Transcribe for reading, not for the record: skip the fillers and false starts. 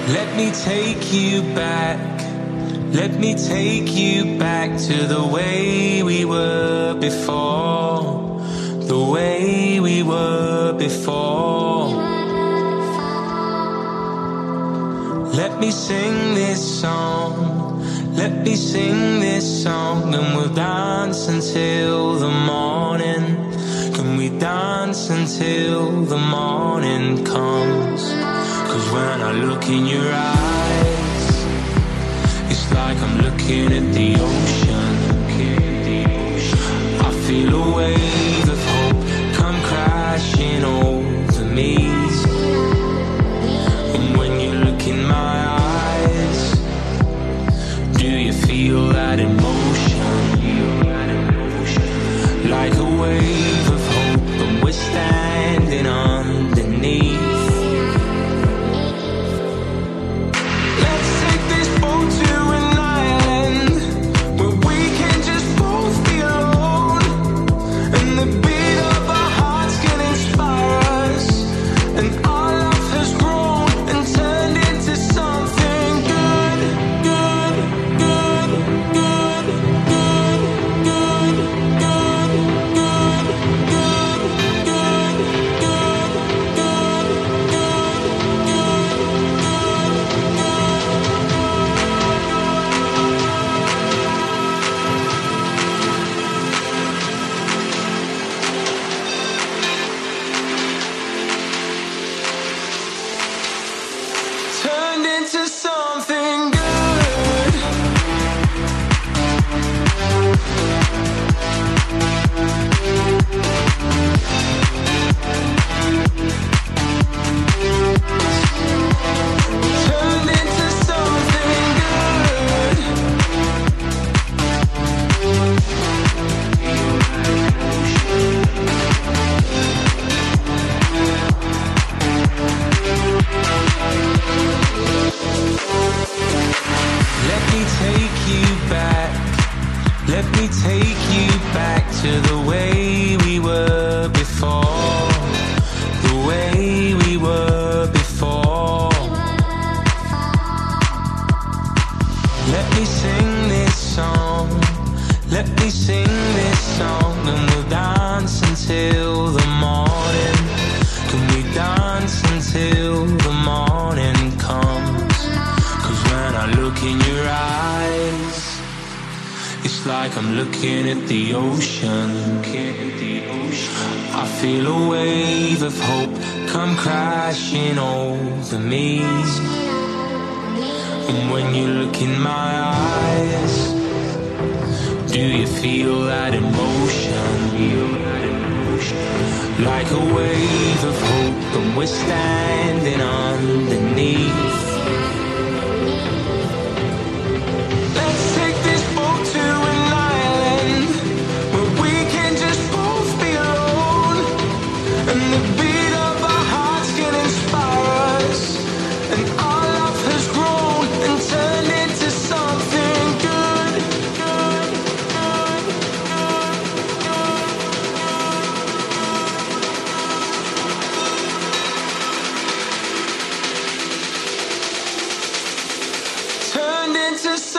Let me take you back. Let me take you back to the way we were before. The way we were before. Let me sing this song. Let me sing this song, and we'll dance until the morning. Can we dance until the morning comes? 'Cause when I look in your eyes, it's like I'm looking at the ocean. I feel a wave of hope come crashing over me. And when you look in my eyes, do you feel that emotion? Like a wave of hope, and we're standing underneath. Let's take this boat to an island where we can just both be alone, and the beat of our hearts can inspire us, and our love has grown and turned into something good, good, good, good, good, good, good, good, good, good, good, turned into something good. Turned into something good. Let me take you back. Let me take you back to the way we were before. The way we were before. Let me sing this song. Let me sing this song, and we'll dance until the morning. Can we dance until the morning comes? 'Cause when I look in your eyes, it's like I'm looking at the ocean. I feel a wave of hope come crashing over me. And when you look in my eyes, do you feel that emotion? Like a wave of hope, and we're standing underneath. Let's take this boat to an island where we can just both be alone, and the beat of our hearts can inspire us, and our love has grown and turned into something good, good, good, good, good. Turned into